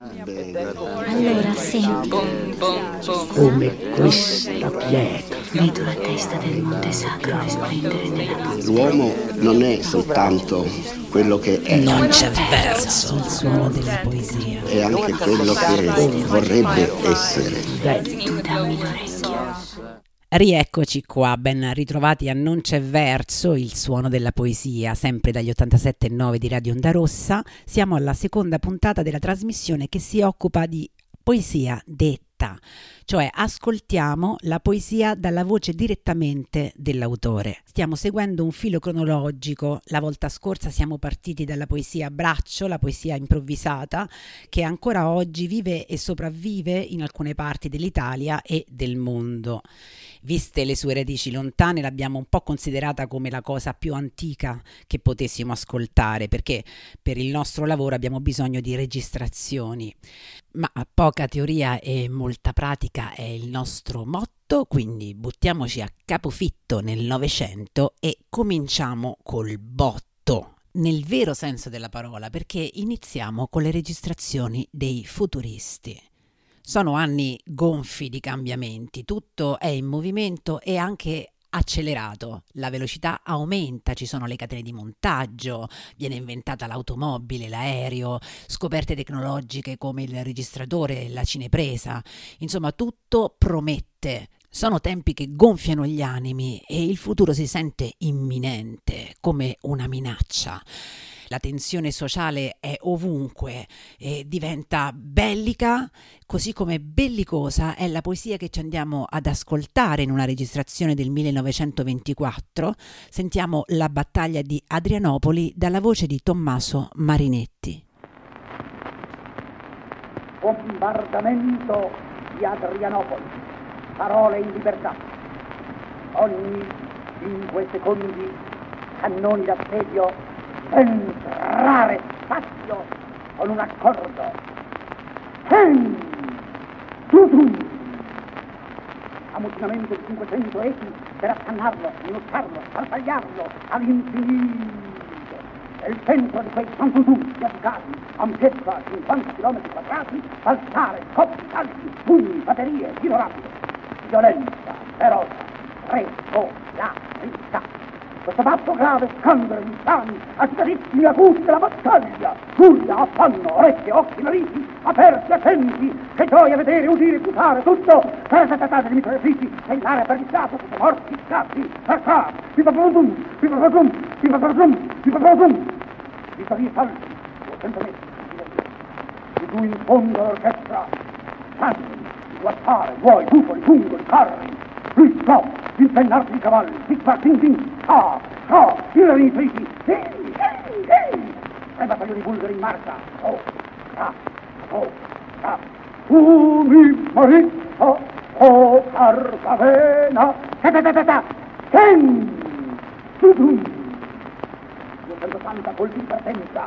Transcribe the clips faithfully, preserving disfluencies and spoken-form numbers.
Allora senti, come questa pietra. vedo la testa del Monte Sacro risplendere nella notte. L'uomo non è soltanto quello che è, Non c'è verso. Il suono della poesia. è anche quello che vorrebbe essere. Tu dammi l'orecchio. Rieccoci qua, ben ritrovati a Non c'è verso, il suono della poesia, sempre dagli ottantasette virgola nove di Radio Onda Rossa. Siamo alla seconda puntata della trasmissione che si occupa di poesia detta, cioè ascoltiamo la poesia dalla voce direttamente dell'autore. Stiamo seguendo un filo cronologico. La volta scorsa siamo partiti dalla poesia a braccio, la poesia improvvisata, che ancora oggi vive e sopravvive in alcune parti dell'Italia e del mondo. Viste le sue radici lontane, l'abbiamo un po' considerata come la cosa più antica che potessimo ascoltare, perché per il nostro lavoro abbiamo bisogno di registrazioni. Ma poca teoria e molta pratica è il nostro motto, quindi buttiamoci a capofitto nel Novecento e cominciamo col botto, nel vero senso della parola, perché iniziamo con le registrazioni dei futuristi. Sono anni gonfi di cambiamenti, tutto è in movimento e anche accelerato, la velocità aumenta, ci sono le catene di montaggio, viene inventata l'automobile, l'aereo, scoperte tecnologiche come il registratore e la cinepresa, insomma tutto promette. Sono tempi che gonfiano gli animi e il futuro si sente imminente, come una minaccia. La tensione sociale è ovunque e diventa bellica, così come bellicosa è la poesia che ci andiamo ad ascoltare in una registrazione del millenovecentoventiquattro. Sentiamo La battaglia di Adrianopoli dalla voce di Tommaso Marinetti. Bombardamento di Adrianopoli, parole in libertà. Ogni cinque secondi cannoni d'assedio, entrare spazio con un accordo. Ten! Tutum! Ammutinamento di cinquecento echi per affannarlo, minacciarlo, sparpagliarlo all'infinito. Nel centro di quei tantutum di avvocati, ampiezza cinquanta chilometri quadrati, alzare, scoppi, salti, pugni, batterie, tiro rapido. Violenza, ferocia, regolarità. Questo fatto grave scandalo gli stani, agitatissimi acuti della battaglia, furia, affanno, orecchie, occhi, narici, aperti, attenti, che gioia vedere, udire, gustare, tutto, per trattare di mitragliatrici, segnare per distratto, tutti morti, scatti, percià, viva Brodum, viva Brodum, viva Brodum, viva Brodum, vittorie salti, duecento metri, di giù in fondo all'orchestra, santi, guattare, buoi, bufoli, fungoli, carri, lui no, impennarsi di cavalli, zig-zag, ding-ding, ah, ah, irrenitrici, sì, sì, sì, tre battaglioni bulgari in marcia, oh, ah, oh, ah, tu mi marito, oh, Cartagena, ta-ta-ta-ta-ta, ten, tu-tum, duecentottanta colpi di partenza,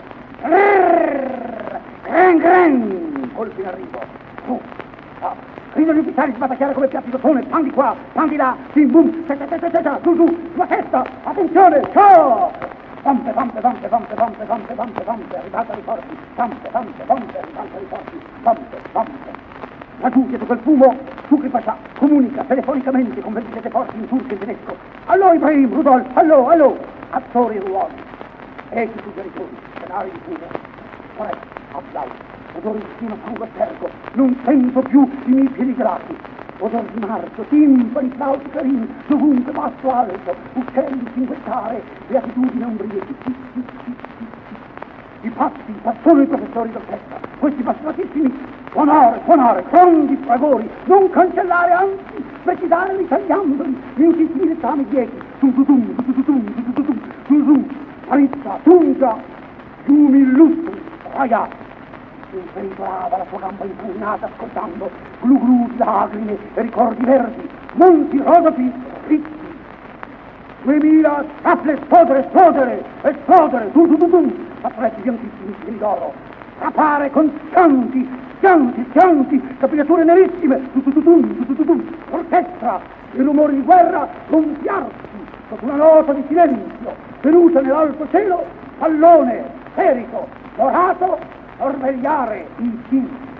grrrr, gren, gren, colpi in arrivo, tu, ah, gridano gli ufficiali sbatacchiare come piatti d'ottone, pan di qua, pan di là, bim bum, ta ta ta ta ta, su su, sulla testa, attenzione, ciao! Vampe, vampe, vampe, vampe, vampe, vampe, vampe, vampe, ribalta di forti, vampe, vampe, vampe, ribalta di forti, vampe, vampe. Laggiù, dietro quel fumo, Sucri Pascià comunica telefonicamente con ventisette forti in turco e tedesco. Allo Ibrahim, Rudolf, allo, allo, attori e ruoli, echi suggeritori, scenari di fumo, foreste, applausi. Odore di stima, sangue e sterco, non sento più i miei piedi grati. Odore di marcio, timpani, flauti, clarini, dovunque passo alto, uccelli, cinguettare, beatitudine, ombrie, sì, sì, sì, sì, sì. I pazzi, sono i professori d'orchestra, questi passatissimi, suonare, suonare, grandi fragori, non cancellare, anzi, precisare ritagliandoli, minutissimi dettami dieci, tum tum tum, tum tum tum, tum tum tum, tum, parizza, tungia, fiumi illustri, ragazzi. Impericolava la sua gamba impugnata ascoltando glu glu di lacrime e ricordi verdi, monti rodopi, dritti. Duemila scaple, esplodere, esplodere, esplodere, tu tu tu tu, fazzoletti bianchissimi, fili d'oro, rapare con schianti, schianti, schianti, capigliature nerissime, tu tu tu tu, tu tu tu tu, orchestra, i rumori di guerra gonfiarsi sotto una nota di silenzio, venuta nell'alto cielo, pallone, ferico, dorato, sorvegliare il cielo.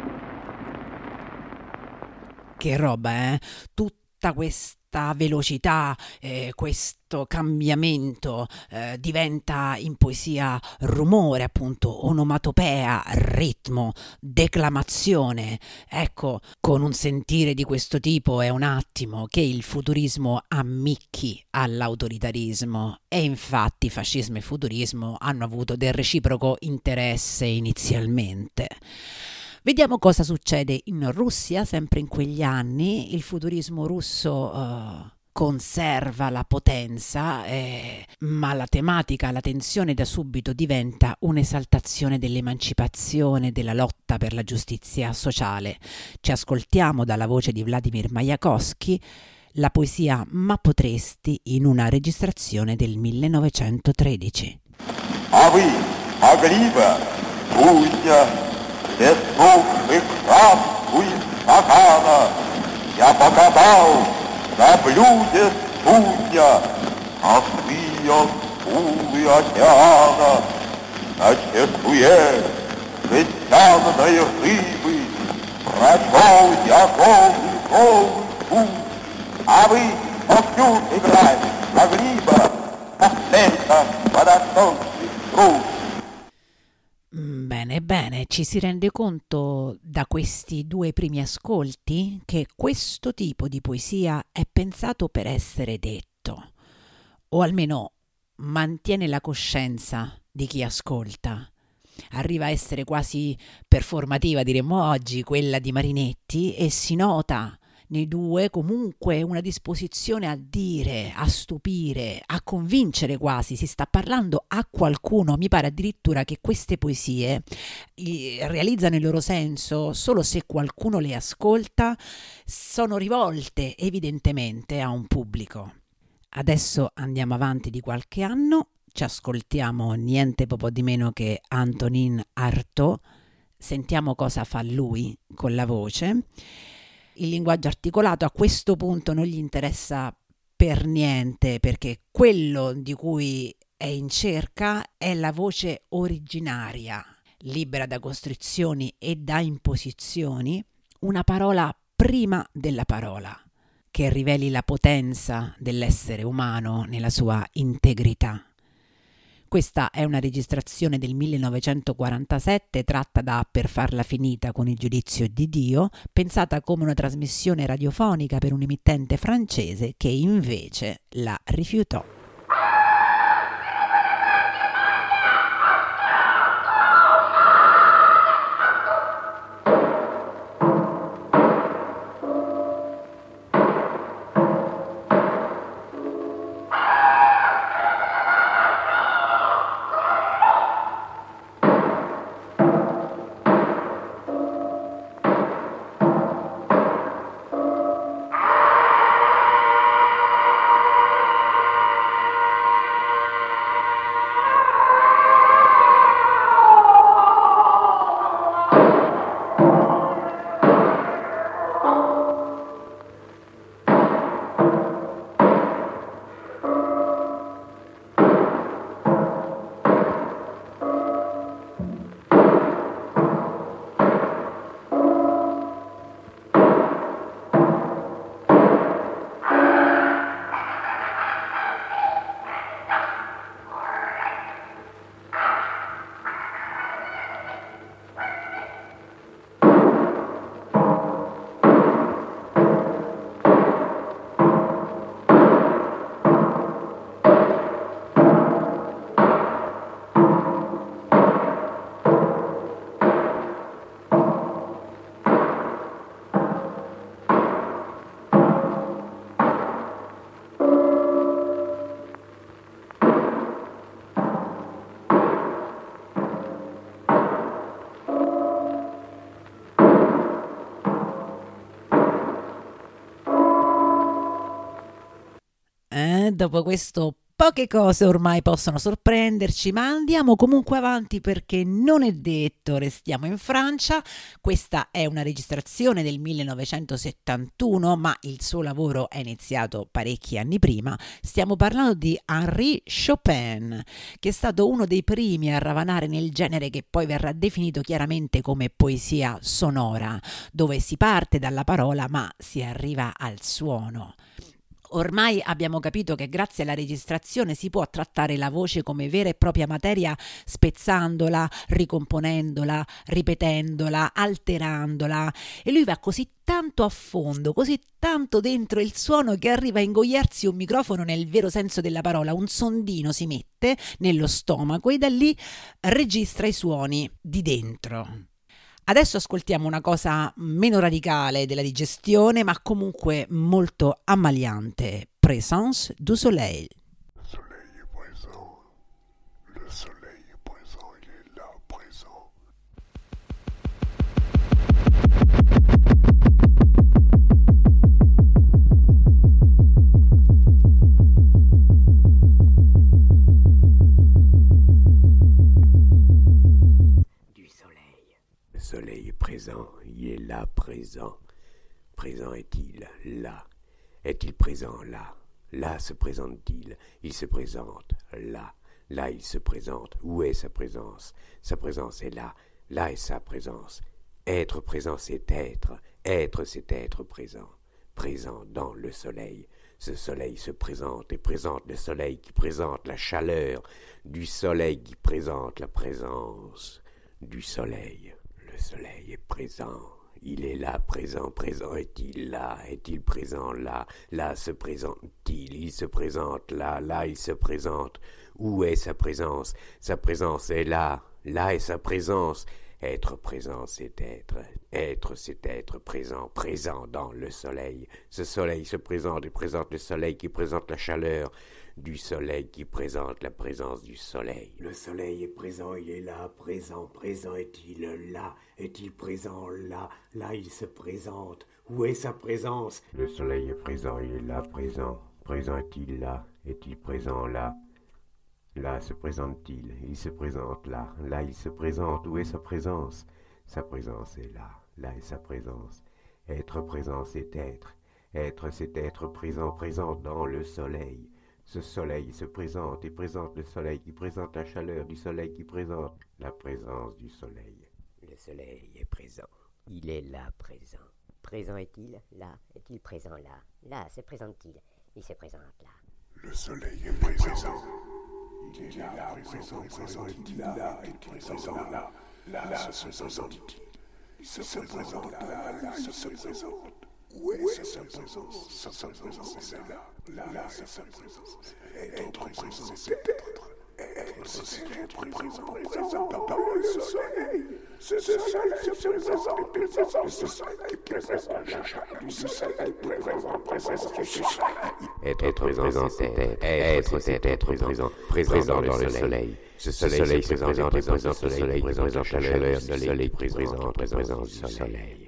che roba, eh? Tutta questa velocità, eh, questo cambiamento eh, diventa in poesia rumore, appunto, onomatopea, ritmo, declamazione. Ecco, con un sentire di questo tipo è un attimo che il futurismo ammicchi all'autoritarismo, e infatti fascismo e futurismo hanno avuto del reciproco interesse inizialmente. Vediamo cosa succede in Russia, sempre in quegli anni. Il futurismo russo uh, conserva la potenza, eh, ma la tematica, la tensione da subito diventa un'esaltazione dell'emancipazione, della lotta per la giustizia sociale. Ci ascoltiamo dalla voce di Vladimir Majakovskij la poesia Ma potresti in una registrazione del millenovecentotredici. А вы могли бы, Руся, без слов и краску из стакана я покатал на блюде судья морские скулы океана, на чешуе жестяной рыбы прочел я голый голый путь. А вы вовсю играть могли бы, как лето водосолнечный пруд. Bene, bene, ci si rende conto da questi due primi ascolti che questo tipo di poesia è pensato per essere detto, o almeno mantiene la coscienza di chi ascolta. Arriva a essere quasi performativa, diremmo oggi, quella di Marinetti, e si nota nei due comunque una disposizione a dire, a stupire, a convincere quasi. Si sta parlando a qualcuno. Mi pare addirittura che queste poesie i, realizzano il loro senso solo se qualcuno le ascolta, sono rivolte evidentemente a un pubblico. Adesso andiamo avanti di qualche anno, ci ascoltiamo niente po' di meno che Antonin Artaud, sentiamo cosa fa lui con la voce. Il linguaggio articolato a questo punto non gli interessa per niente, perché quello di cui è in cerca è la voce originaria, libera da costrizioni e da imposizioni, una parola prima della parola, che riveli la potenza dell'essere umano nella sua integrità. Questa è una registrazione del millenovecentoquarantasette tratta da Per farla finita con il giudizio di Dio, pensata come una trasmissione radiofonica per un emittente francese che invece la rifiutò. Dopo questo Poche cose ormai possono sorprenderci, ma andiamo comunque avanti perché non è detto, restiamo in Francia. Questa è una registrazione del millenovecentosettantuno, ma il suo lavoro è iniziato parecchi anni prima. Stiamo parlando di Henri Chopin, che è stato uno dei primi a ravanare nel genere che poi verrà definito chiaramente come poesia sonora, dove si parte dalla parola ma si arriva al suono. Ormai abbiamo capito che grazie alla registrazione si può trattare la voce come vera e propria materia, spezzandola, ricomponendola, ripetendola, alterandola, e lui va così tanto a fondo, così tanto dentro il suono che arriva a ingoiarsi un microfono nel vero senso della parola. Un sondino si mette nello stomaco e da lì registra i suoni di dentro. Adesso ascoltiamo una cosa meno radicale della digestione, ma comunque molto ammaliante. Présence du soleil. Le soleil est présent. Le soleil est présent. Il est là, présent. Le soleil est présent, il est là, présent. Présent est-il là? Est-il présent là? Là se présente-t-il? Il se présente là. Là il se présente. Où est sa présence? Sa présence est là. Là est sa présence. Être présent, c'est être. Être, c'est être présent. Présent dans le soleil. Ce soleil se présente et présente le soleil qui présente la chaleur du soleil qui présente la présence du soleil. Le soleil est présent, il est là, présent, présent est-il là, est-il présent là, là se présente-t-il, il se présente là, là il se présente, où est sa présence? Sa présence est là, là est sa présence. Être présent, c'est être, être, c'est être présent, présent dans le soleil. Ce soleil se présente et présente le soleil qui présente la chaleur du soleil qui présente la présence du soleil. Le soleil est présent, il est là, présent, présent est-il là, est-il présent là, là il se présente, où est sa présence? Le soleil est présent, il est là, présent, présent est-il là, est-il présent là, là se présente-t-il, il se présente là, là il se présente, où est sa présence? Sa présence est là, là est sa présence. Être présent c'est être, être c'est être présent, présent dans le soleil. Ce soleil se présente et présente le soleil qui présente la chaleur du soleil qui présente la présence du soleil. Le soleil est présent, il est là présent. Présent est-il là, est-il présent là, là se présente-t-il, il se présente là. Le soleil est présent, il est là, présent, présent est-il là, est-il présent là, là se présente-t-il, il se présente là, là il se présente. Où est sa présence? Sa présence est là, là est sa présence. Être présent, c'est être. Être, c'est être présent, présent dans le soleil. Ce soleil se présente et présent, ce soleil qui présente la chaleur du soleil, présent, présence du soleil. Être présent, c'est être. Être, c'est être présent, présent dans le soleil. Ce soleil se présente et présente le soleil, présente la chaleur du soleil, présent, présence du soleil.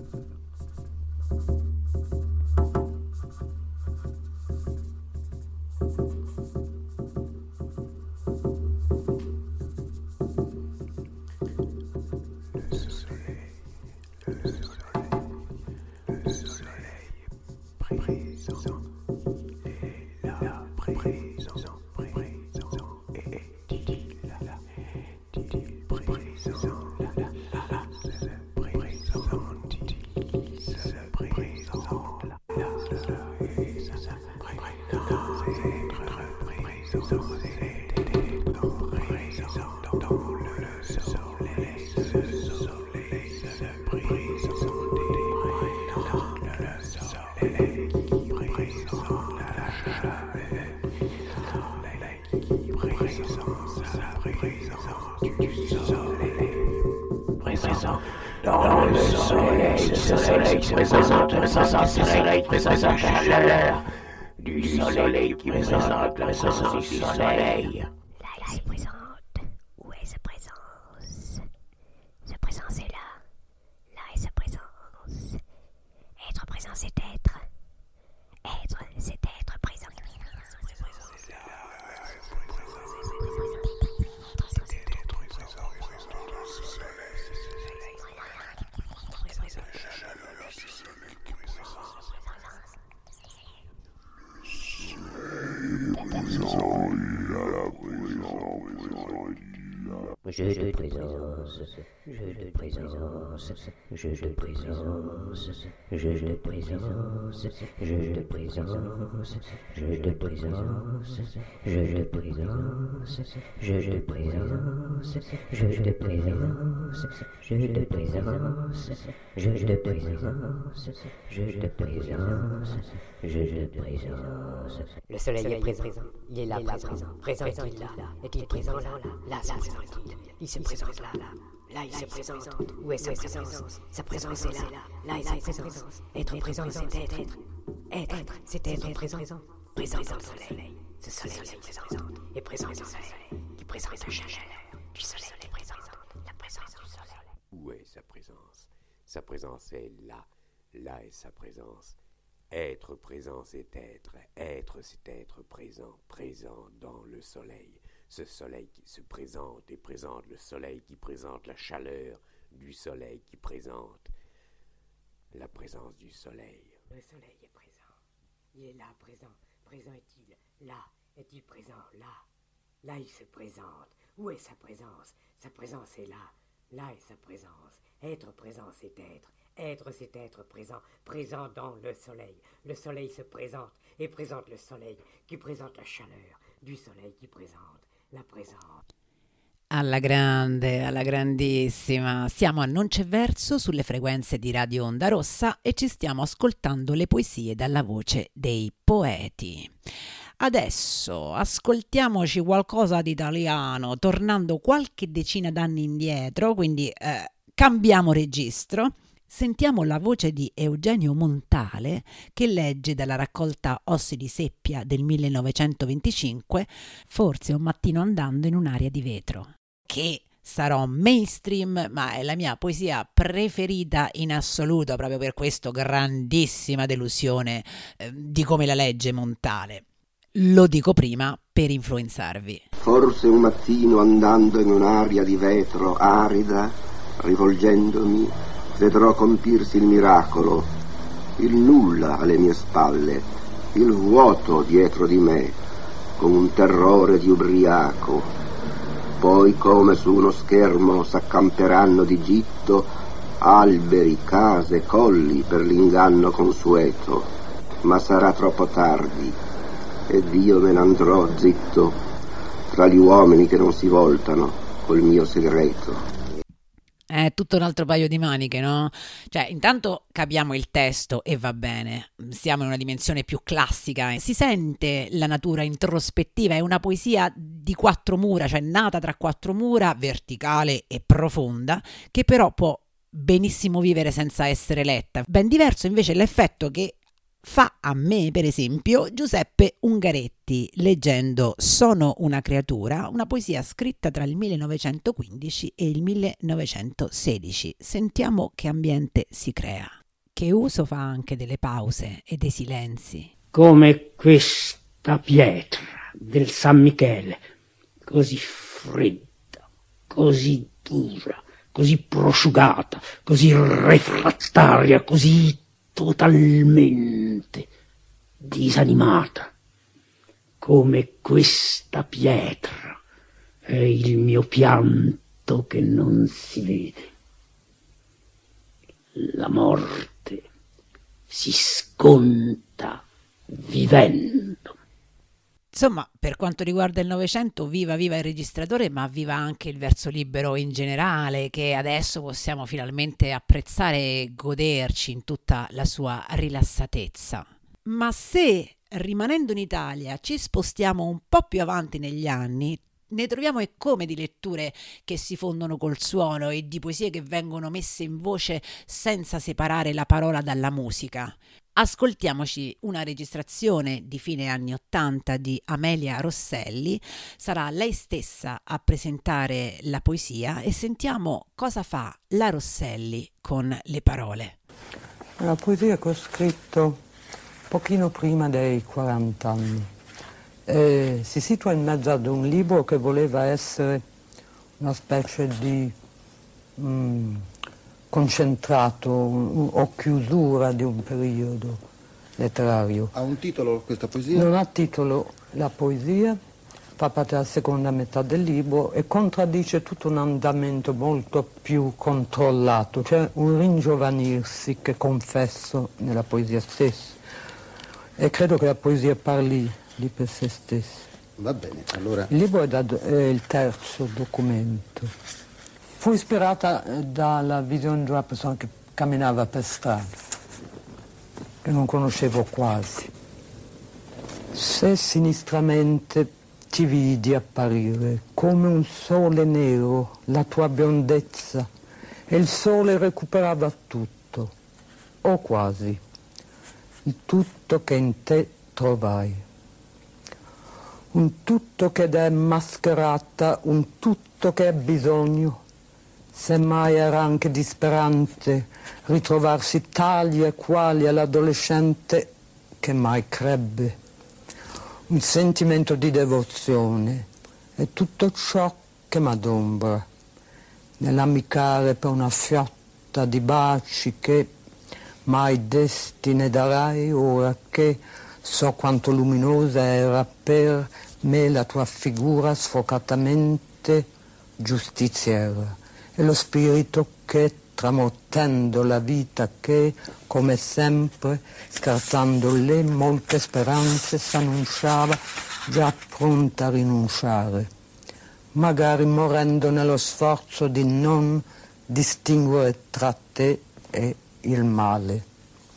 Dans le soleil, ce soleil qui présente la présence du soleil, présente la chaleur du soleil qui présente la présence du soleil. Là, il se présente. Où est sa présence? Sa présence est là. Là est sa présence. Être présent, c'est être. Être, c'est être présent. jeu de présence, jeu de présence, jeu de présence, jeu de présence, jeu de présence, jeu de présence, jeu de présence, jeu de présence, jeu de présence, jeu de présence, jeu de présence, jeu de présence, jeu de présence. Le soleil est présent, il est là présent, présent est-il là, est-il présent là, là se présente-t-il, il se présente là, là il se présente, où est sa présence, sa présence est là, là est sa présence, être présent c'est être, être c'est être présent, présent dans le soleil, ce soleil se présente, et présent est le soleil, qui présente la chaleur du soleil est présente, la présence du soleil. Où est sa présence? Sa présence est là, là est sa présence. Être présent, c'est être. Être, c'est être présent. Présent dans le soleil. Ce soleil qui se présente et présente le soleil qui présente la chaleur du soleil qui présente la présence du soleil. Le soleil est présent. Il est là, présent. Présent est-il là? Est-il présent là? Là, il se présente. Où est sa présence? Sa présence est là. Là est sa présence. Être présent, c'est être. Être, c'est être présent, présent dans le soleil. Le soleil se présente et présente le soleil qui présente la chaleur du soleil qui présente la présence. Alla grande, alla grandissima. Siamo a Non c'è verso sulle frequenze di Radio Onda Rossa e ci stiamo ascoltando le poesie dalla voce dei poeti. Adesso ascoltiamoci qualcosa di italiano, tornando qualche decina d'anni indietro, quindi eh, cambiamo registro. Sentiamo la voce di Eugenio Montale che legge dalla raccolta Ossi di seppia del millenovecentoventicinque Forse un mattino andando in un'aria di vetro, che sarò mainstream, ma è la mia poesia preferita in assoluto, proprio per questo grandissima delusione eh, di come la legge Montale. Lo dico prima per influenzarvi. Forse un mattino andando in un'aria di vetro arida, rivolgendomi, vedrò compirsi il miracolo, il nulla alle mie spalle, il vuoto dietro di me, con un terrore di ubriaco. Poi come su uno schermo s'accamperanno di gitto alberi, case, colli per l'inganno consueto, ma sarà troppo tardi ed io me ne andrò zitto tra gli uomini che non si voltano col mio segreto. È tutto un altro paio di maniche, no? Cioè, intanto capiamo il testo e va bene, siamo in una dimensione più classica, si sente la natura introspettiva, è una poesia di quattro mura, cioè nata tra quattro mura, verticale e profonda, che però può benissimo vivere senza essere letta. Ben diverso invece l'effetto che fa a me, per esempio, Giuseppe Ungaretti leggendo Sono una creatura, una poesia scritta tra il millenovecentoquindici e il millenovecentosedici. Sentiamo che ambiente si crea. Che uso fa anche delle pause e dei silenzi. Come questa pietra del San Michele, così fredda, così dura, così prosciugata, così refrattaria, così totalmente disanimata, come questa pietra è il mio pianto che non si vede. La morte si sconta vivendo. Insomma, per quanto riguarda il Novecento, viva viva il registratore, ma viva anche il verso libero in generale, che adesso possiamo finalmente apprezzare e goderci in tutta la sua rilassatezza. Ma se, rimanendo in Italia, ci spostiamo un po' più avanti negli anni, ne troviamo e come di letture che si fondono col suono e di poesie che vengono messe in voce senza separare la parola dalla musica. Ascoltiamoci una registrazione di fine anni ottanta di Amelia Rosselli, sarà lei stessa a presentare la poesia e sentiamo cosa fa la Rosselli con le parole. La poesia che ho scritto pochino prima dei quaranta anni eh, si situa in mezzo ad un libro che voleva essere una specie di mm, concentrato o chiusura di un periodo letterario. Ha un titolo questa poesia? Non ha titolo la poesia, fa parte della seconda metà del libro e contraddice tutto un andamento molto più controllato, cioè un ringiovanirsi che confesso nella poesia stessa. E credo che la poesia parli di per sé stessa. Va bene, allora... Il libro è, da, è il terzo documento. Fu ispirata dalla visione di una persona che camminava per strada, che non conoscevo quasi. Se sinistramente ti vidi apparire come un sole nero la tua biondezza e il sole recuperava tutto, o quasi, il tutto che in te trovai. Un tutto che è mascherata, un tutto che è bisogno, semmai era anche disperante ritrovarsi tali e quali all'adolescente che mai crebbe. Un sentimento di devozione è tutto ciò che m'adombra, nell'amicare per una fiotta di baci che mai desti ne darai, ora che so quanto luminosa era per me la tua figura sfocatamente giustiziera e lo spirito che, tramortendo la vita che, come sempre, scartando le molte speranze, s'annunciava già pronta a rinunciare, magari morendo nello sforzo di non distinguere tra te e il male.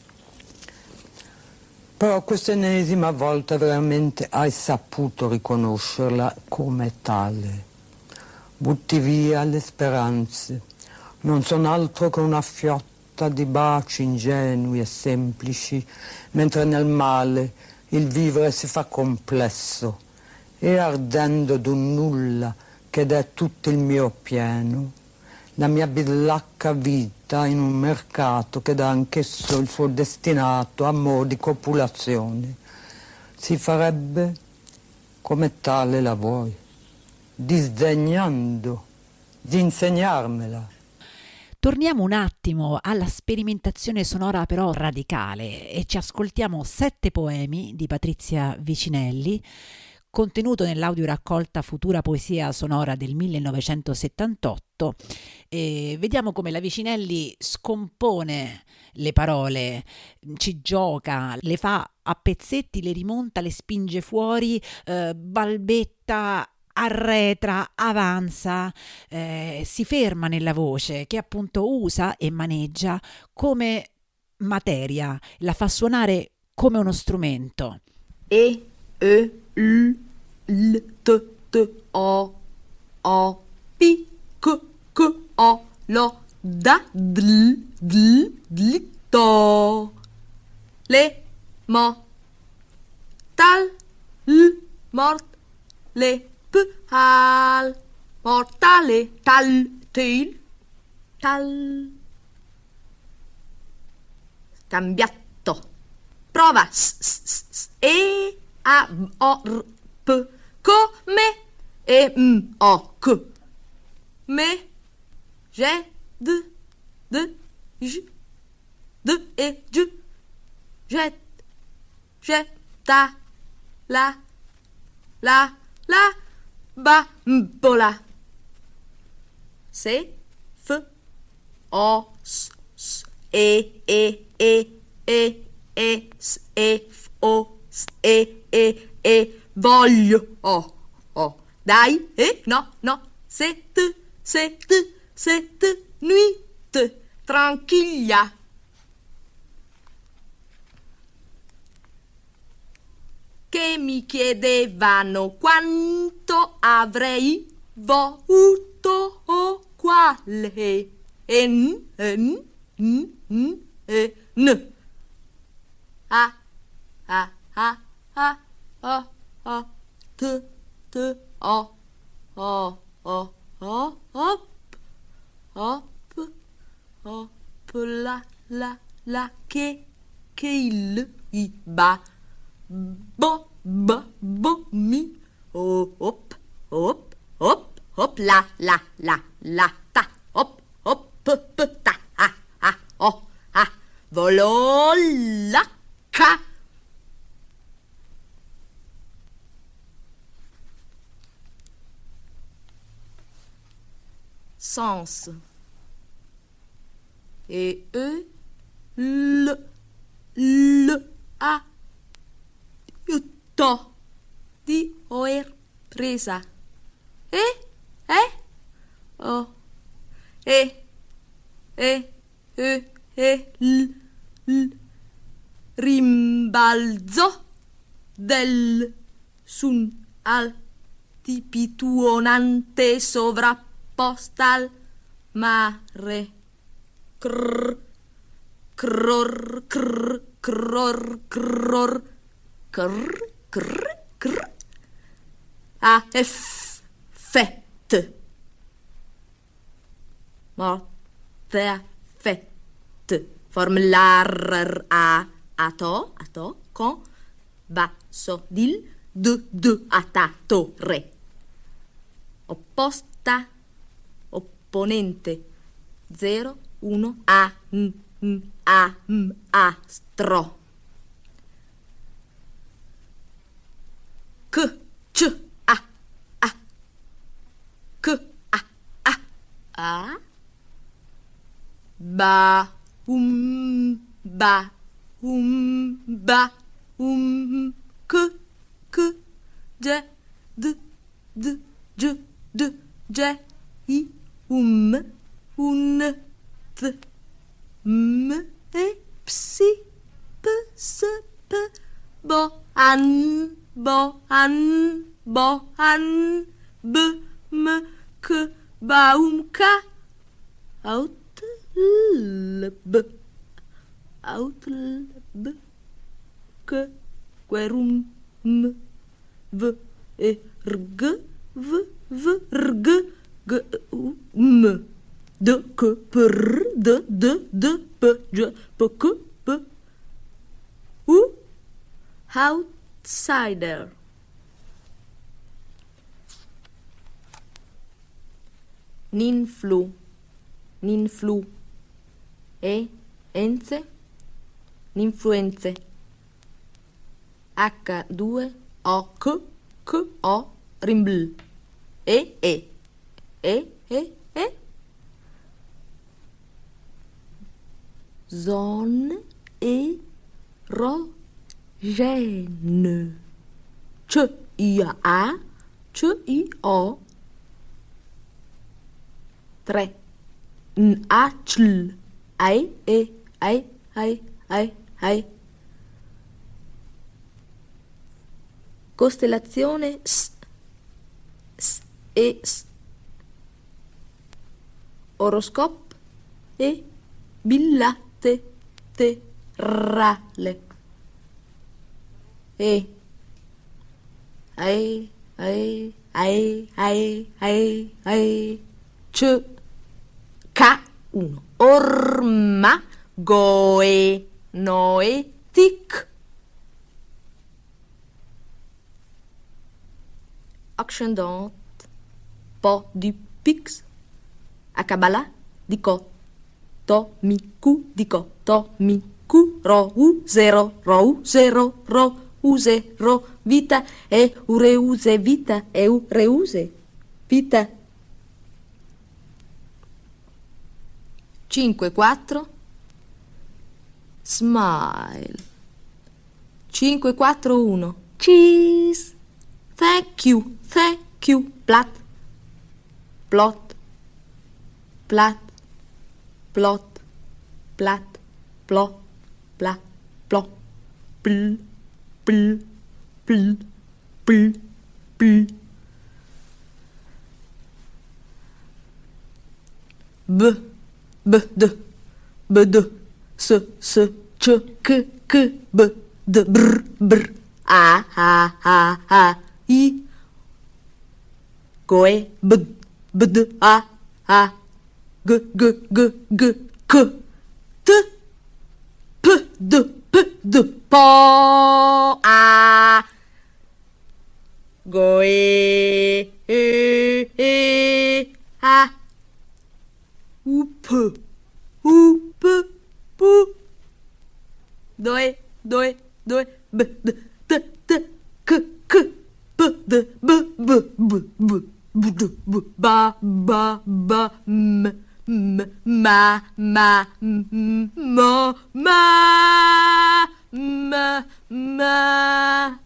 Però questa ennesima volta veramente hai saputo riconoscerla come tale. Butti via le speranze, non sono altro che una fiotta di baci ingenui e semplici, mentre nel male il vivere si fa complesso e ardendo d'un nulla che è tutto il mio pieno, la mia billacca vita in un mercato che dà anch'esso il suo destinato amor di copulazione, si farebbe come tale la vuoi, disdegnando di insegnarmela. Torniamo un attimo alla sperimentazione sonora però radicale e ci ascoltiamo sette poemi di Patrizia Vicinelli, contenuto nell'audio raccolta Futura Poesia Sonora del millenovecentosettantotto. E vediamo come la Vicinelli scompone le parole, ci gioca, le fa a pezzetti, le rimonta, le spinge fuori, eh, balbetta, arretra, avanza, eh, si ferma nella voce che appunto usa e maneggia come materia, la fa suonare come uno strumento. E, E, L, L, T, T, O, O, P, Q, Q, O, Lo, Da, Dl, Dl, Dl, To, Le, Mo, Tal, L, Mort, Le, P, Al, mortale, tal, tail, tal, cambiato, prova, s, s, s, e, a, o, r, p, come, e, m, o, c, me, je, d, d, j, d, e, j, jet, jetta, la, la, la, bambola, se, f, o, s, s, e, e, e, e, e, s, e, f, o, s, e, e, e, voglio, o, o, dai, e, no, no, se, t, se, t, se, t, nuit, tranquilla. Che mi chiedevano quanto avrei voluto o quale e n, n, n, n, e n. A, a, a, a, o, o, t, t, o, o, o, o, op, op, op, la, la, la, che, che il, i, ba, bo, ba, bo, mi, o, op, op, op, op, la, la, la, la, ta, op, op, p, p, ta, a, a, o, a, volò, la, ca. sens. E E L L A to di oer presa. E eh o e e e e l l rimbalzo del sun altipituonante sovrapposta al mare. Crr, cror, crr, cror, cror, crr, crr, crr. A effet. Morte affett. Formular a ato, ato, con basso dil d d atatore. Opposta, opponente. Zero, uno, a, n, n, a, m, astro. C, c, a, a. C, a, a, a. Ba, um, ba, um, ba, um, c, c, ge, d, d, g, d, ge, i, um, un, th, m, e, psi, p, s, p, bo, an, bo, an, bo, an, b, m, k, ba, um, ka, out, l, b, out, l, b, k, querum, m, v, e, rg, v, v, rg, g, u, m, d, k, p, r, d, d, d, p, j, p, k, p, u, outsider. Ninflu, ninflu, e, enze, ninfluenze. H due O K K O rimbl. E e e e e zone e ro gene. C I A C I O tre n a cl ai e ai ai ai ai. Costellazione S, S e S. Oroscopo e billate te rale. E ai ai ai ai ai ai c K uno. Orma goe noetic. Ascendant po du pix. A Kabbalah di co to mi cu di co to mi cu ro u zero ro u zero ro u zero vita e ureuse vita e ureuse vita. Cinque quattro smile. Cinque quattro uno cheese. Thank you, thank you, plat, plot, plat, plot, plat, plo, plat, plo, pl, pl, pl, pl, pl. B, b, d, b, d, s, s, c, k, k, b, d, br, br, a, a, a, a. I goe bd bd a a g g g g k t p d p d po a goe e e a u p u p pu doe doe doe b d t t k k b d b b b b ba ba ba m m ma ma m mo ma ma ma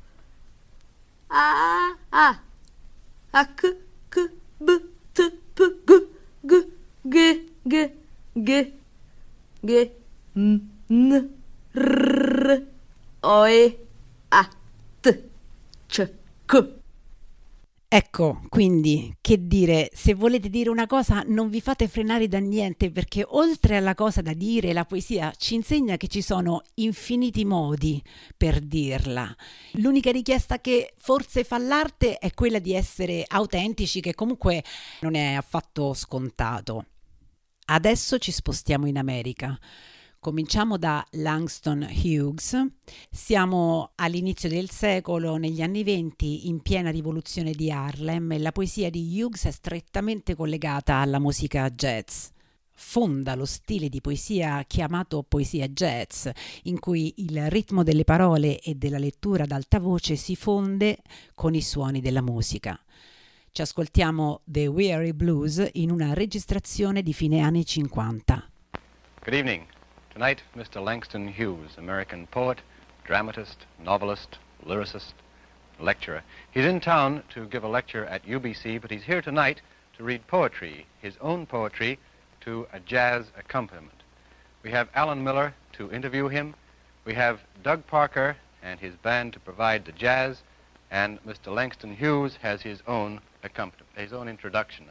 a a a k k b t p g g g g g g n n r o e a t c k. Ecco, quindi, che dire, se volete dire una cosa non vi fate frenare da niente, perché oltre alla cosa da dire, la poesia ci insegna che ci sono infiniti modi per dirla. L'unica richiesta che forse fa l'arte è quella di essere autentici, che comunque non è affatto scontato. Adesso ci spostiamo in America. Cominciamo da Langston Hughes. Siamo all'inizio del secolo, negli anni venti, in piena rivoluzione di Harlem, e la poesia di Hughes è strettamente collegata alla musica jazz. Fonda lo stile di poesia chiamato poesia jazz, in cui il ritmo delle parole e della lettura ad alta voce si fonde con i suoni della musica. Ci ascoltiamo The Weary Blues in una registrazione di fine anni cinquanta. Good evening. Tonight, Mister Langston Hughes, American poet, dramatist, novelist, lyricist, lecturer. He's in town to give a lecture at U B C, but he's here tonight to read poetry, his own poetry, to a jazz accompaniment. We have Alan Miller to interview him. We have Doug Parker and his band to provide the jazz, and Mister Langston Hughes has his own accompaniment, his own introduction.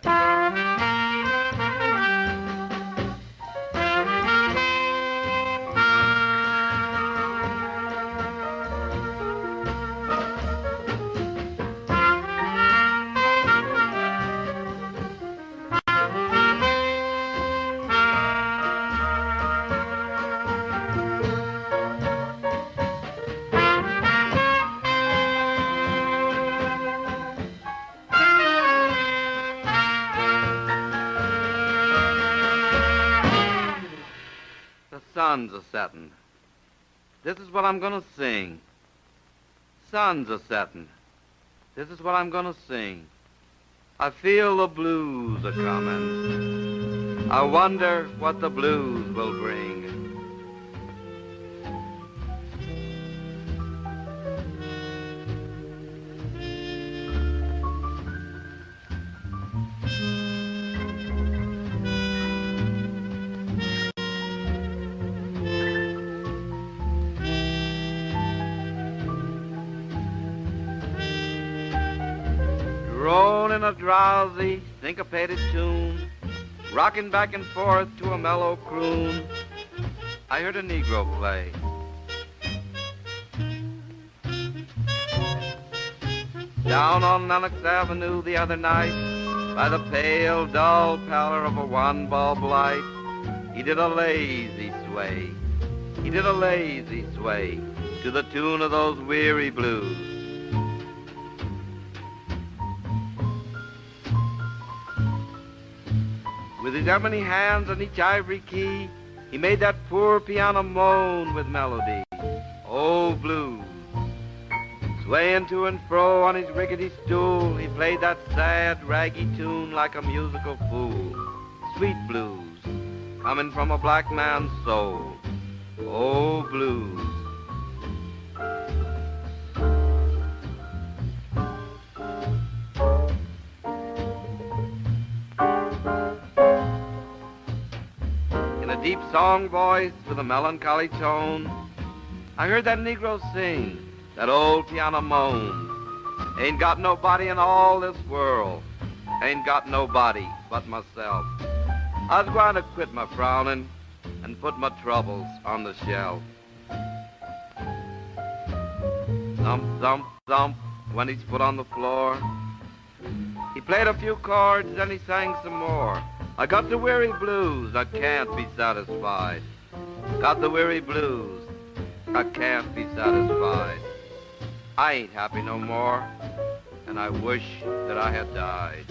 Sun's a settin'. This is what I'm gonna sing. Sun's a settin'. This is what I'm gonna sing. I feel the blues a comin'. I wonder what the blues will bring. In a drowsy, syncopated tune, rocking back and forth to a mellow croon, I heard a Negro play. Down on Lenox Avenue the other night, by the pale, dull pallor of a one-bulb light, he did a lazy sway. He did a lazy sway to the tune of those weary blues. With his ebony hands on each ivory key, he made that poor piano moan with melody. Oh, blues. Swaying to and fro on his rickety stool, he played that sad, raggy tune like a musical fool. Sweet blues, coming from a black man's soul. Oh, blues. Deep song voice with a melancholy tone, I heard that Negro sing, that old piano moan. Ain't got nobody in all this world, ain't got nobody but myself. I was going to quit my frowning and put my troubles on the shelf. Thump, thump, thump, when he's put on the floor. He played a few chords, then he sang some more. I got the weary blues, I can't be satisfied. Got the weary blues, I can't be satisfied. I ain't happy no more, and I wish that I had died.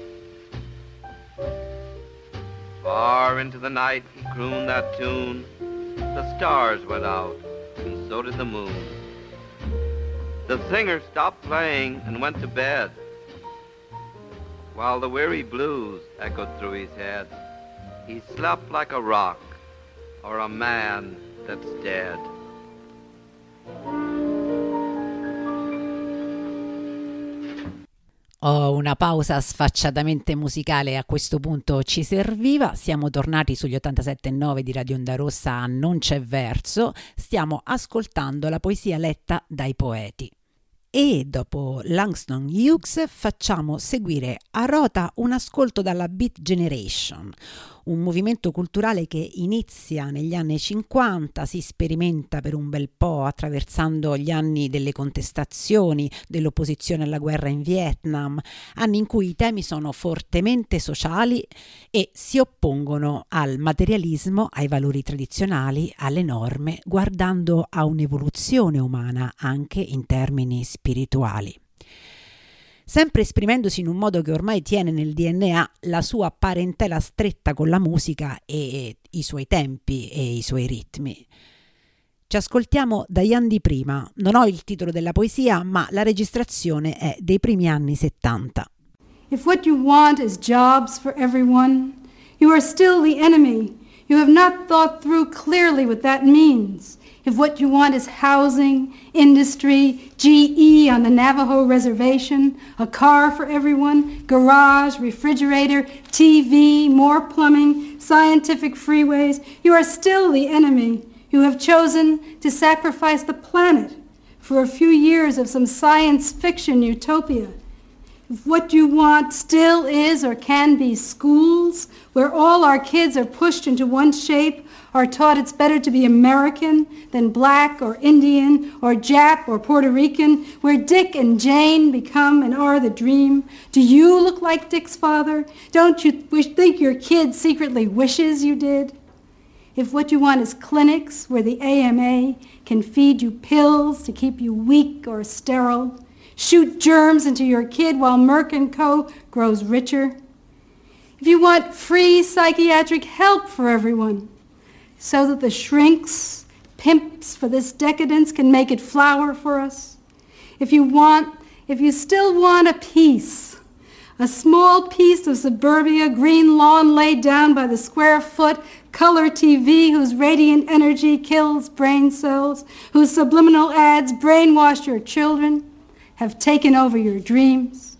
Far into the night, he crooned that tune. The stars went out, and so did the moon. The singer stopped playing and went to bed. while the weary blues echoed through his head. He slept like a rock, or a man that's dead. Oh, una pausa sfacciatamente musicale a questo punto ci serviva. Siamo tornati sugli ottantasette e nove di Radio Onda Rossa a Non c'è verso. Stiamo ascoltando la poesia letta dai poeti. E dopo Langston Hughes facciamo seguire a rota un ascolto dalla Beat Generation, un movimento culturale che inizia negli anni cinquanta, si sperimenta per un bel po' attraversando gli anni delle contestazioni, dell'opposizione alla guerra in Vietnam, anni in cui i temi sono fortemente sociali e si oppongono al materialismo, ai valori tradizionali, alle norme, guardando a un'evoluzione umana anche in termini spirituali. Sempre esprimendosi in un modo che ormai tiene nel D N A la sua parentela stretta con la musica e i suoi tempi e i suoi ritmi. Ci ascoltiamo dagli anni prima, non ho il titolo della poesia, ma la registrazione è dei primi anni settanta. If what you want is jobs for everyone, you are still the enemy. You have not thought through clearly what that means. If what you want is housing, industry, G E on the Navajo reservation, a car for everyone, garage, refrigerator, T V, more plumbing, scientific freeways, you are still the enemy. You have chosen to sacrifice the planet for a few years of some science fiction utopia. If what you want still is or can be schools, where all our kids are pushed into one shape, are taught it's better to be American than black or Indian or Jap or Puerto Rican, where Dick and Jane become and are the dream. Do you look like Dick's father? Don't you wish, think your kid secretly wishes you did? If what you want is clinics where the A M A can feed you pills to keep you weak or sterile, shoot germs into your kid while Merck and Co. grows richer. If you want free psychiatric help for everyone, so that the shrinks, pimps for this decadence can make it flower for us. If you want, if you still want a piece, a small piece of suburbia, green lawn laid down by the square foot, color T V whose radiant energy kills brain cells, whose subliminal ads brainwash your children, have taken over your dreams.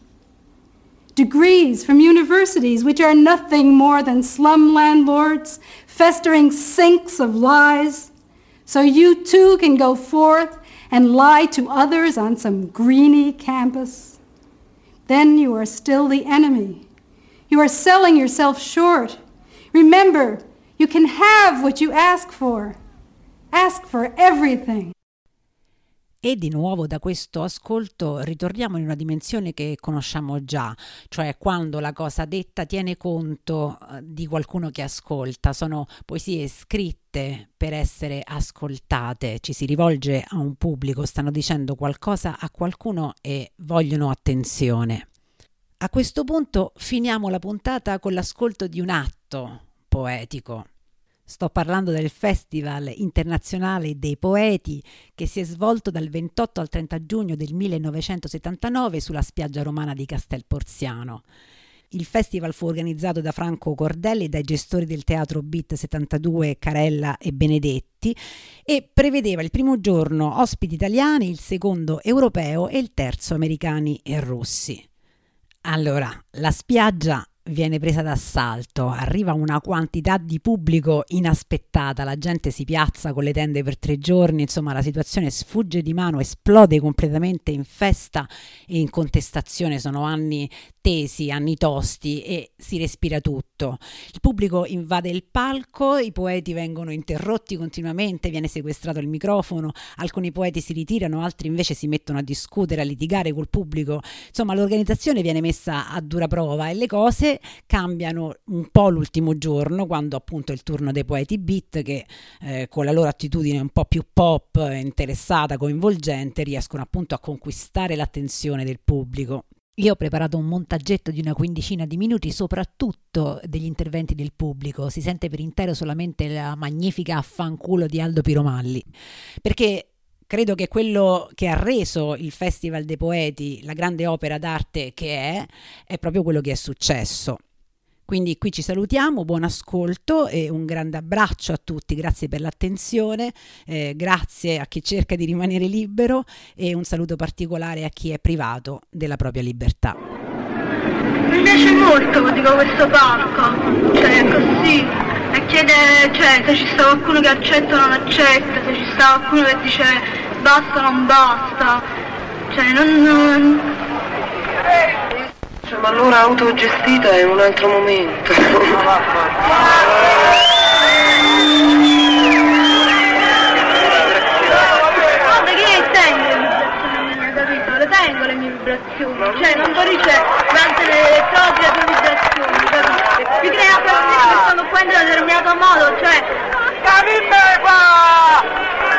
Degrees from universities which are nothing more than slum landlords, festering sinks of lies, so you too can go forth and lie to others on some greeny campus. Then you are still the enemy. You are selling yourself short. Remember, you can have what you ask for. Ask for everything. E di nuovo da questo ascolto ritorniamo in una dimensione che conosciamo già, cioè quando la cosa detta tiene conto di qualcuno che ascolta. Sono poesie scritte per essere ascoltate, ci si rivolge a un pubblico, stanno dicendo qualcosa a qualcuno e vogliono attenzione. A questo punto finiamo la puntata con l'ascolto di un atto poetico. Sto parlando del Festival Internazionale dei Poeti che si è svolto dal ventotto al trenta giugno del millenovecentosettantanove sulla spiaggia romana di Castel Porziano. Il festival fu organizzato da Franco Cordelli e dai gestori del Teatro Beat settantadue Carella e Benedetti e prevedeva il primo giorno ospiti italiani, il secondo europeo e il terzo americani e russi. Allora, la spiaggia viene presa d'assalto, arriva una quantità di pubblico inaspettata, la gente si piazza con le tende per tre giorni, insomma la situazione sfugge di mano, esplode completamente in festa e in contestazione, sono anni tesi, anni tosti e si respira tutto. Il pubblico invade il palco, i poeti vengono interrotti continuamente, viene sequestrato il microfono, alcuni poeti si ritirano, altri invece si mettono a discutere, a litigare col pubblico, insomma l'organizzazione viene messa a dura prova e le cose cambiano un po' l'ultimo giorno, quando appunto è il turno dei poeti beat che eh, con la loro attitudine un po' più pop, interessata, coinvolgente, riescono appunto a conquistare l'attenzione del pubblico. Io ho preparato un montaggetto di una quindicina di minuti, soprattutto degli interventi del pubblico. Si sente per intero solamente la magnifica affanculo di Aldo Piromalli, perché credo che quello che ha reso il Festival dei Poeti la grande opera d'arte che è, è proprio quello che è successo. Quindi qui ci salutiamo, buon ascolto e un grande abbraccio a tutti, grazie per l'attenzione, eh, grazie a chi cerca di rimanere libero e un saluto particolare a chi è privato della propria libertà. Mi piace molto, dico, questo palco, cioè così, e chiede, cioè, se ci sta qualcuno che accetta o non accetta, se ci sta qualcuno che dice basta o non basta, cioè non... non... Cioè, ma allora autogestita è un altro momento. Ma che tengo le vibrazioni, capito? Le tengo le mie vibrazioni, cioè non dice durante le proprie tue vibrazioni, capito? Mi crea persone che stanno qua in un determinato modo, cioè... Capite qua!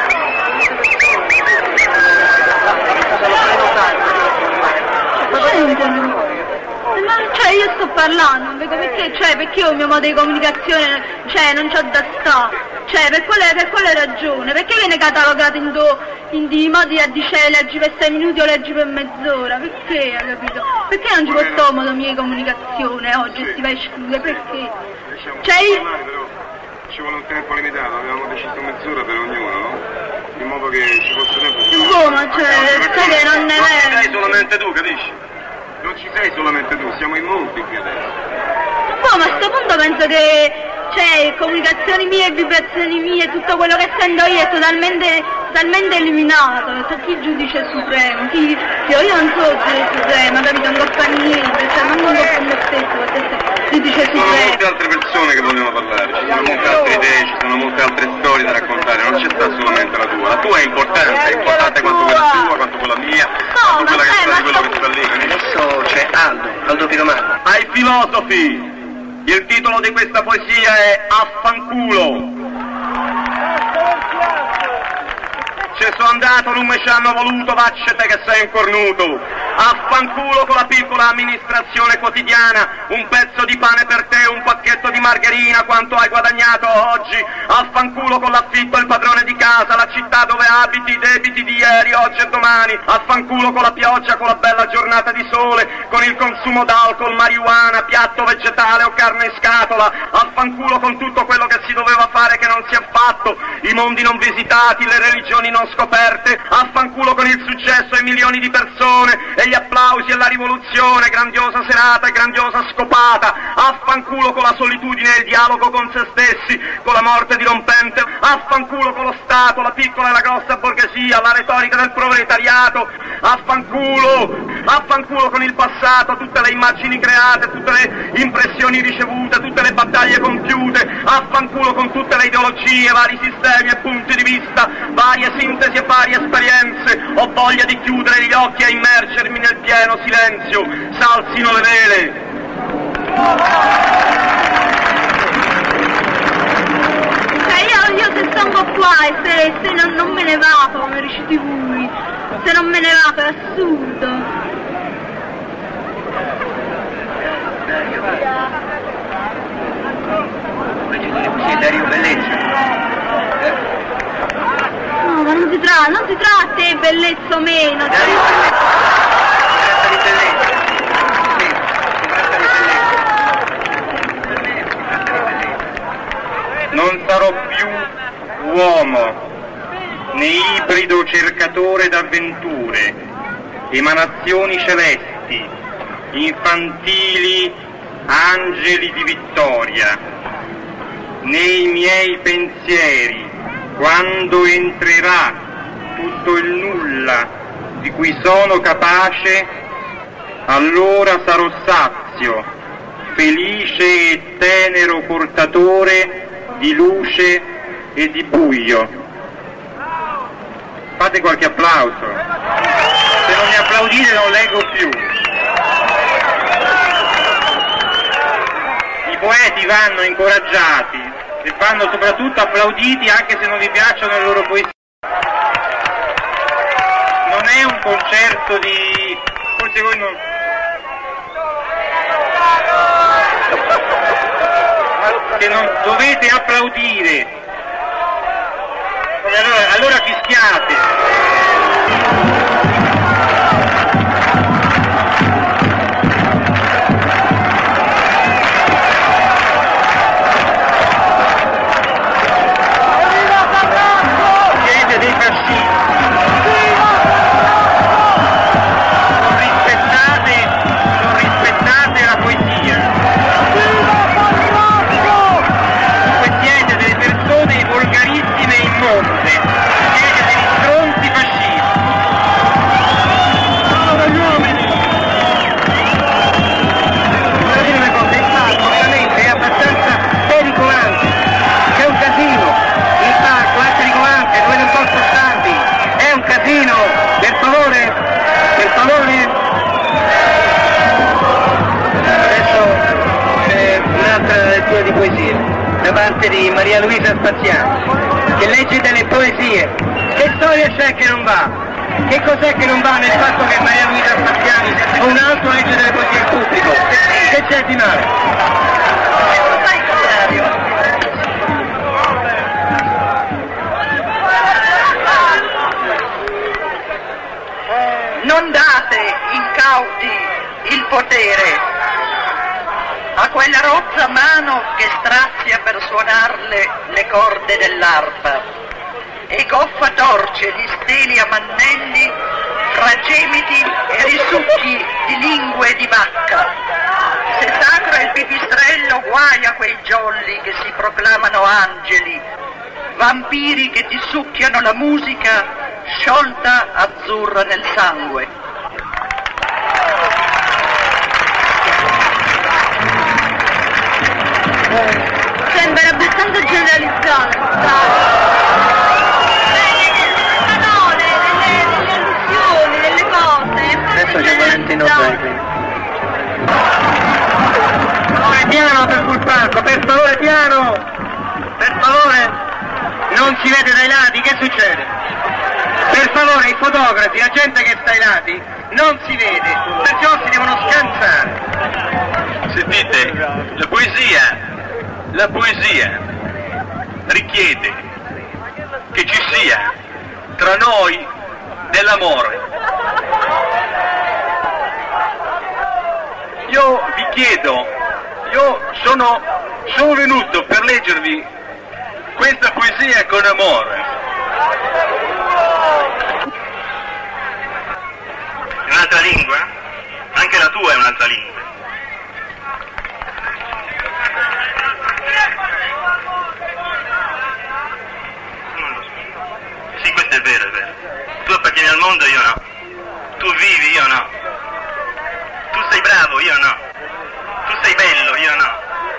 Ma cioè io sto parlando, perché, cioè, perché io il mio modo di comunicazione, cioè non c'ho da sta, cioè per quale, per quale ragione? Perché viene catalogato in, do, in di modi a dice leggi per sei minuti o leggi per mezz'ora? Perché, hai capito? Perché non ci può stare un modo mio di comunicazione oggi, si va a escludere, perché? Cioè io... Ci vuole un tempo limitato, avevamo deciso mezz'ora per ognuno, no? In modo che ci fosse tempo... Boh, ma cioè, sai che non è vero... Non ci sei solamente tu, capisci? Non ci sei solamente tu, siamo in molti qui adesso. Boh, ma a sto punto penso che, cioè, comunicazioni mie e vibrazioni mie, tutto quello che sento io è totalmente, totalmente eliminato. So chi giudice supremo, chi... Io, io non so il giudice supremo, capito? Non fa niente, cioè, non mi con me stesso, giudice Ci sono supremo. molte altre persone che vogliono parlare, ci sono molte altre idee, ci sono molte altre storie da raccontare, non c'è sta solamente la tua. La tua è importante, è importante quanto quella tua, quanto quella mia, quanto quella che sta di quello che sta lì. Adesso c'è Aldo, Aldo Piromano. Ai filosofi, il titolo di questa poesia è Affanculo. Ci sono andato, non mi ci hanno voluto, vaccete che sei un cornuto. Affanculo con la piccola amministrazione quotidiana, un pezzo di pane per te, un pacchetto di margherina, quanto hai guadagnato oggi. Affanculo con l'affitto, il padrone di casa, la città dove abiti, i debiti di ieri, oggi e domani. Affanculo con la pioggia, con la bella giornata di sole, con il consumo d'alcol, marijuana, piatto vegetale o carne in scatola. Affanculo con tutto quello che si doveva fare che non si è fatto, i mondi non visitati, le religioni non scoperte. Affanculo con il successo e milioni di persone e gli applausi e la rivoluzione, grandiosa serata e grandiosa scopata. Affanculo con la solitudine e il dialogo con se stessi, con la morte dirompente. Affanculo con lo Stato, la piccola e la grossa borghesia, la retorica del proletariato. Affanculo, affanculo con il passato, tutte le immagini create, tutte le impressioni ricevute, tutte le battaglie compiute. Affanculo con tutte le ideologie, vari sistemi e punti di vista, varie sintesi e varie esperienze. Ho voglia di chiudere gli occhi e immergermi nel pieno silenzio. S'alzino le vele. Cioè io, io se sto un po' qua e se, se non, non me ne vado come riuscite voi, se non me ne vado è assurdo. Sì, Dario Bellezza. No, ma non si tratta, non si tratta di bellezza o meno. Dario Bellezza. Si tratta di bellezza. Sì, si tratta di bellezza. Per me si tratta di bellezza. Non sarò più uomo, né ibrido cercatore d'avventure, emanazioni celesti, infantili angeli di vittoria, nei miei pensieri, quando entrerà tutto il nulla di cui sono capace, allora sarò sazio, felice e tenero portatore di luce e di buio. Fate qualche applauso. Se non mi applaudite non leggo più. I poeti vanno incoraggiati e vanno soprattutto applauditi anche se non vi piacciono le loro poesie. Non è un concerto di... forse voi non... che non dovete applaudire. Allora, allora fischiate. di Maria Luisa Spaziani, che legge delle poesie. Che storia c'è che non va? Che cos'è che non va nel fatto che Maria Luisa Spaziani o un altro legge delle poesie in pubblico? Che c'è di male? Non date incauti il potere a quella rozza mano che strazia per suonarle le corde dell'arpa e goffa torce gli steli a mannelli fra gemiti e risucchi di lingue di vacca. Se sacro è il pipistrello, guai a quei giolli che si proclamano angeli, vampiri che ti succhiano la musica sciolta azzurra nel sangue. Sembra abbastanza generalizzato. Delle parole, delle, delle allusioni, delle cose. Adesso c'è Valentino Zegri. Favore piano per sul palco, per favore piano! Per favore! Non si vede dai lati, che succede? Per favore, i fotografi, la gente che sta ai lati, non si vede, perciò si devono scansare. Sentite, la poesia, la poesia richiede che ci sia tra noi dell'amore. Io vi chiedo, io sono, sono venuto per leggervi questa poesia con amore. Un'altra lingua? Anche la tua è un'altra lingua. Sì, questo è vero, è vero. Tu appartieni al mondo, io no. Tu vivi, io no. Tu sei bravo, io no. Tu sei bello, io no.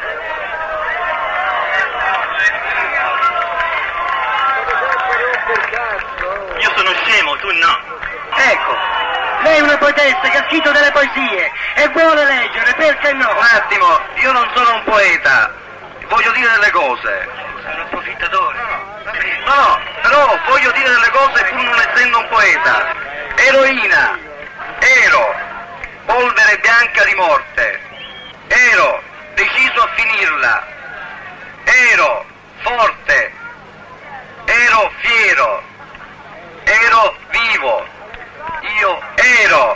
Io sono scemo, tu no. Ecco. Lei è una poetessa che ha scritto delle poesie e vuole leggere, perché no? Un attimo, io non sono un poeta, voglio dire delle cose. Sono un approfittatore. No, no, però voglio dire delle cose pur non essendo un poeta. Eroina, ero, polvere bianca di morte, ero deciso a finirla, ero forte, ero fiero, ero vivo. Io ero.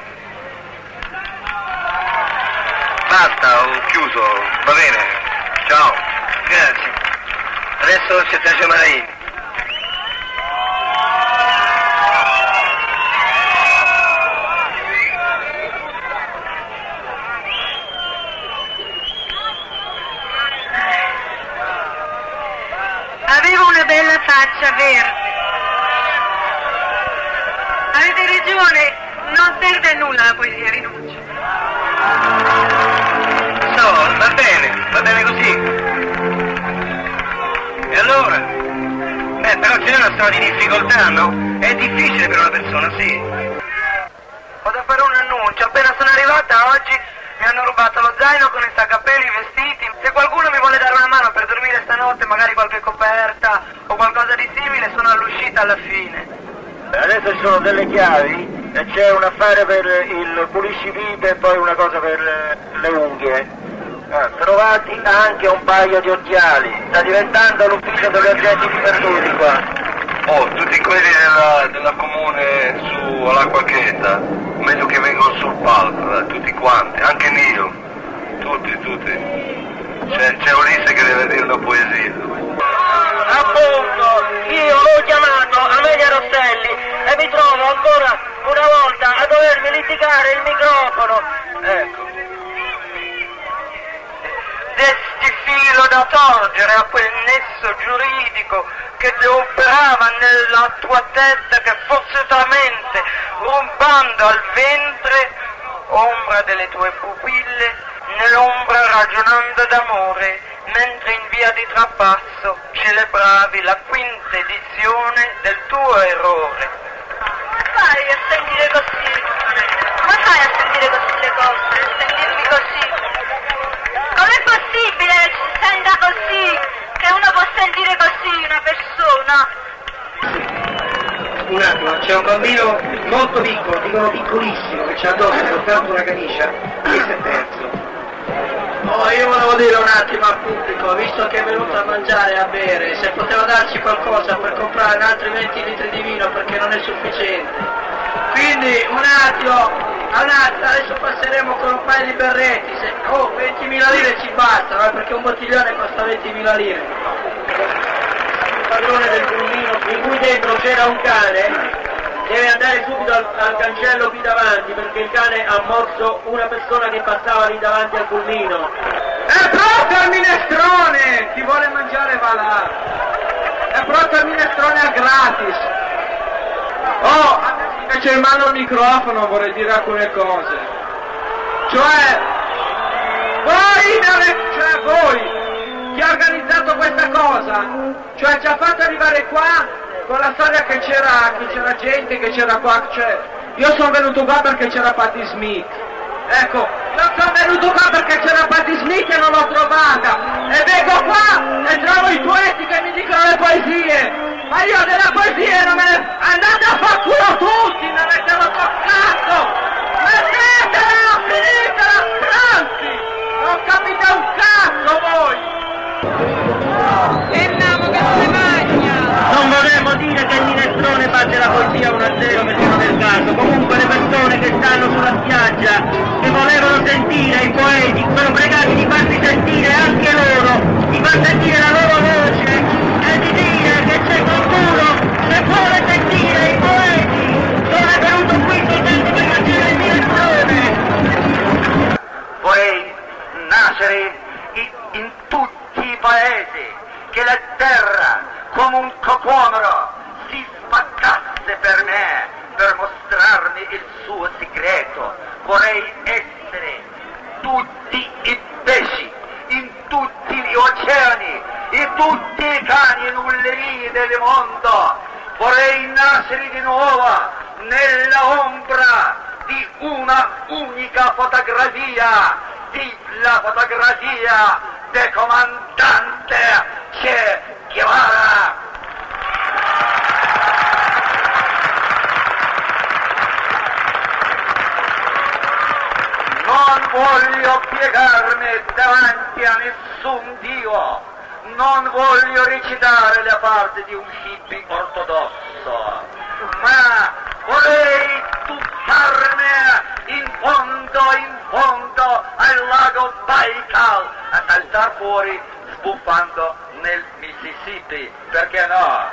Basta, ho chiuso, va bene. Ciao. Grazie. Adesso c'è Sergio Maraini. Avevo una bella faccia verde. Avete ragione, non serve a nulla la poesia, rinuncio. So, va bene, va bene così. E allora? Beh, però c'è una storia di difficoltà, no? È difficile per una persona, sì. Ho da fare un annuncio, appena sono arrivata oggi mi hanno rubato lo zaino con i saccapelli, i vestiti. Se qualcuno mi vuole dare una mano per dormire stanotte, magari qualche coperta o qualcosa di simile, sono all'uscita alla fine. Adesso ci sono delle chiavi e c'è un affare per il puliscivite e poi una cosa per le unghie. Ah, trovati anche un paio di occhiali. Sta diventando l'ufficio degli oggetti perduti qua. Oh, tutti quelli della, della comune su all'Acqua Cheta, meglio che vengono sul palco, tutti quanti, anche Nio, tutti, tutti. C'è, c'è Ulisse che deve dire una poesia. Appunto, io l'ho chiamato Amelia Rosselli e mi trovo ancora una volta a dovermi litigare il microfono. Ecco. Desti filo da torgere a quel nesso giuridico che operava nella tua testa, che forzosamente, rubando al ventre, ombra delle tue pupille, nell'ombra ragionando d'amore, mentre in via di trapasso celebravi la quinta edizione del tuo errore. Come fai a sentire così? Come fai a sentire così le cose? A sentirmi così? Com'è possibile che ci senta così? Che che uno può sentire così una persona? Un attimo, c'è un bambino molto piccolo, dicono piccolissimo, che c'ha addosso soltanto una camicia e si è perso. Oh, io volevo dire un attimo al pubblico, visto che è venuto a mangiare e a bere, se poteva darci qualcosa per comprare altri venti litri di vino perché non è sufficiente. Quindi un attimo, un attimo, adesso passeremo con un paio di berretti, se... oh, ventimila lire ci bastano, eh, perché un bottiglione costa ventimila lire. Il padrone del pulmino, in cui dentro c'era un cane, deve andare subito al, al cancello qui davanti, perché il cane ha morso una persona che passava lì davanti al pulmino. È pronto il minestrone! Chi vuole mangiare va là. È pronto il minestrone a gratis. Oh, invece in mano il microfono vorrei dire alcune cose. Cioè, voi, cioè voi, chi ha organizzato questa cosa, cioè ci ha fatto arrivare qua con la storia che c'era, che c'era gente, che c'era qua, cioè, io sono venuto qua perché c'era Patti Smith. Ecco, io sono venuto qua perché c'era Patti Smith e non l'ho trovata. E vengo qua e trovo i poeti che mi dicono le poesie. Ma io della poesia non me ne... Andate a far culo tutti, non avete lo toccato! Mettetela, finitela, stronzi! Non capite un cazzo voi! Andiamo che non le magna! Non vorremmo dire che il minestrone batte la poesia uno a zero perché non è il caso. Comunque le persone che stanno sulla spiaggia, che volevano sentire i poeti, sono pregati di farsi sentire anche loro, di far sentire la loro voce e di dire che c'è qualcuno che vuole sentire i poeti. Non è venuto qui soltanto per facere il minestrone. Vorrei nascere in, in tutti i paesi, che la terra come un cocomero si spaccasse per me, per mostrarmi il suo segreto. Vorrei essere tutti i pesci, in tutti gli oceani, in tutti i cani e ullerie del mondo. Vorrei nascere di nuovo nella ombra di una unica fotografia, di la fotografia del comandante Che Guevara. Non voglio piegarmi davanti a nessun Dio, non voglio recitare la parte di un hippie ortodosso, ma vorrei tuffarmi in fondo, in fondo al lago Baikal, a saltar fuori sbuffando nel Mississippi, perché no?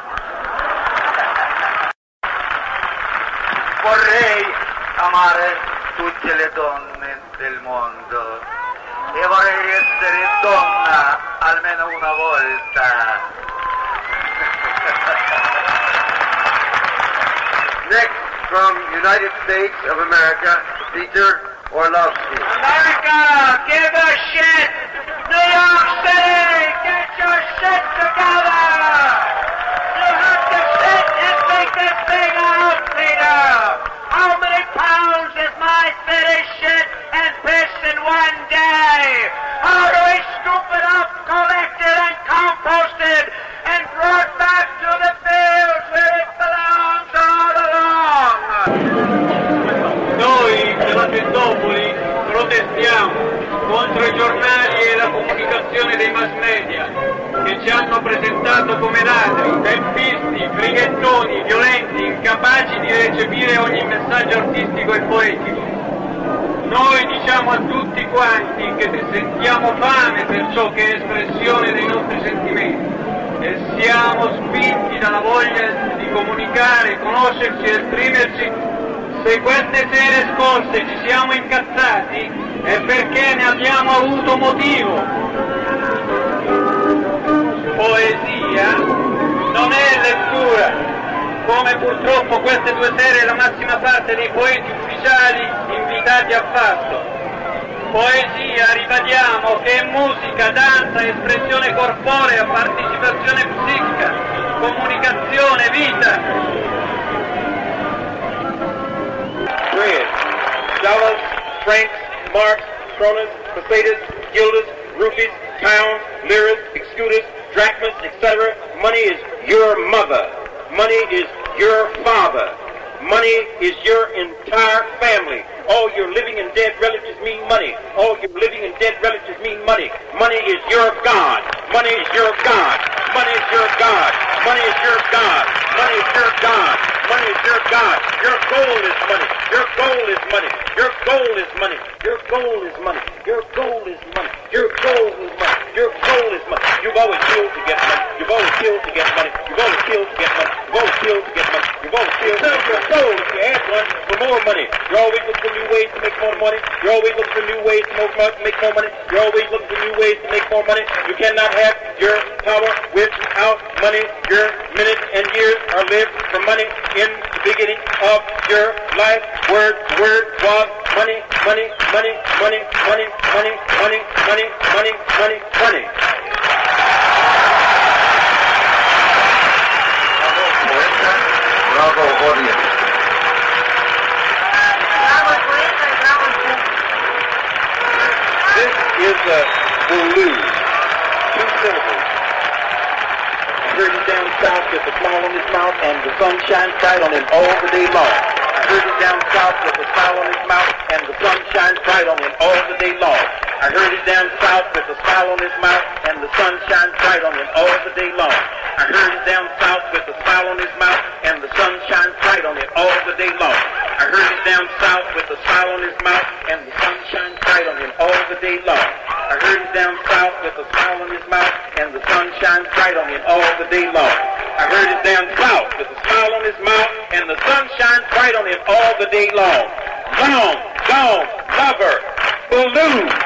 Vorrei amare tutte le donne del mondo e vorrei essere donna almeno una volta. Next, from United States of America, Peter Orlovsky. America, give a shit! New York City, get your shit together! You have to sit and think this thing out, Peter! How many pounds is my city shit and piss in one day? How do we scoop it up, collect it and compost it and brought back to the fields where it belongs all along? Noi della Tendopoli protestiamo contro i giornali e la comunicazione dei mass media che ci hanno presentato come ladri, tempisti, brighettoni, violenti, incapaci di recepire ogni messaggio artistico e poetico. Noi diciamo a tutti quanti che sentiamo fame per ciò che è espressione dei nostri sentimenti e siamo spinti dalla voglia di comunicare, conoscerci e esprimerci. Se queste sere scorse ci siamo incazzati è perché ne abbiamo avuto motivo. Poesia non è lettura, come purtroppo queste due sere la massima parte dei poeti ufficiali invitati a fatto. Poesia, ribadiamo, che è musica, danza, espressione corporea, partecipazione psichica, comunicazione, vita. Bread, dollars, francs, marks, kronas, pesetas, guilders, rupees, pounds, liras, excutas, drachmas, et cetera. Money is your mother. Money is your father. Money is your entire family. All your living and dead relatives mean money. All your living and dead relatives mean money. Money is your God. Money is your God. Money is your God. Money is your God. Money is your God. Money is your God. Your goal is money. Your goal is money. Your goal is money. Your goal is money. Your goal is money. Your goal is money. Your goal is money. You've always killed to get money. You've always killed to get money. You've always killed to get money. You've always killed to get money. You've always killed. Sell your soul if you have one for more money. You're always looking for new ways to make more money. You're always looking for new ways to make more money. You're always looking for new ways to make more money. You cannot have your power without money. Your minutes and years are lived for money. In the beginning of your life, word, word was money, money, money, money, money, money, money, money, money, money, money. Bravo, audience. This is a balloon. Two syllables. I heard it down south with a smile on his mouth and the sun shines bright on him all the day long. I heard it down south with a smile on his mouth and the sun shines bright on him all the day long. I heard it down south with a smile on his mouth and the sun shines bright on him all the day long. I heard it down south with a smile on his mouth and the sun shines bright on him all the day long. I heard it down south with a smile on his mouth and the sun shines bright on him all the day long. I heard it down south with a smile on his mouth and the sun shines bright on him all the day long. I heard it down south with a smile on his mouth and the sun shines bright on him all the day long. Long, gone, lover, balloon.